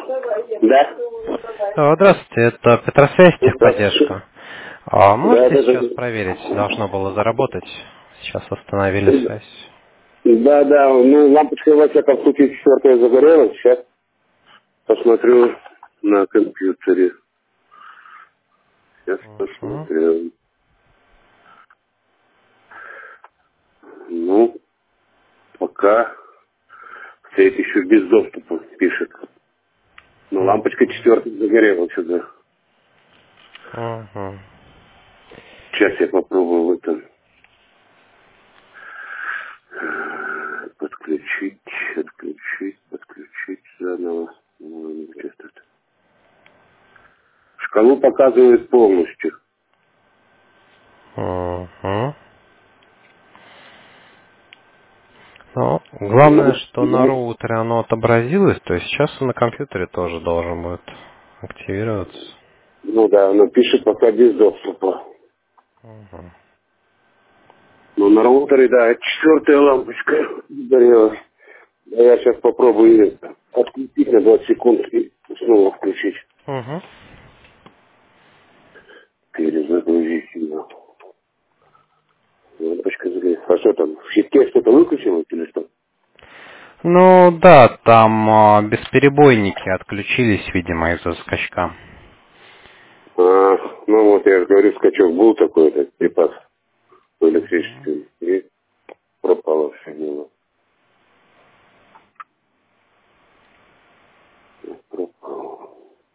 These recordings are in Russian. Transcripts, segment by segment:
Да. Здравствуйте, это Петросвязь, Здравствуйте. техподдержка. Да, Можете да, сейчас да. проверить? Должно было заработать. Сейчас остановили связь. Да, да, ну лампочка во всяком случае четвертая загорелась. Сейчас посмотрю на компьютере. Сейчас Угу. посмотрю. Ну, пока стоит еще без доступа, пишет. Но лампочка четвертая загорелась сюда. Угу. Сейчас я попробую в этом подключить заново. Сейчас тут. Шкалу показывает полностью. Угу. Ну, главное, что на роутере оно отобразилось, то есть сейчас на компьютере тоже должен будет активироваться. Ну да, она пишет пока без доступа. Угу. Ну на роутере, да, четвертая лампочка горела. Да, я сейчас попробую ее отключить на 20 секунд и снова включить. Угу. Перезагрузить ее. Лампочка загорелась. А что там, в щитке что-то выключилось или что? Ну да, там бесперебойники отключились, видимо, из-за скачка. Ну вот я же говорю, скачок был такой, этот припас Угу. электрический. И пропало все дело. Пропало.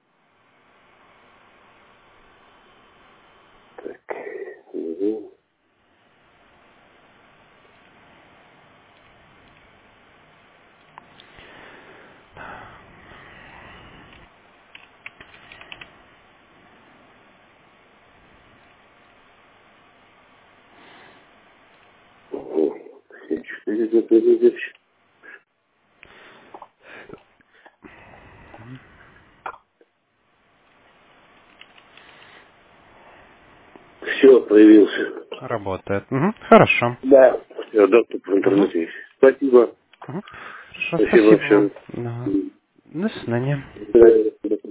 Так. Угу. Угу. Все 4 запрыгивать. Все, появился. Работает. Угу. Хорошо. Да. Все, доступ в Угу. интернете есть. Спасибо. Угу. Хорошо, Спасибо спасибо вам. большое. Да. До свидания. До свидания.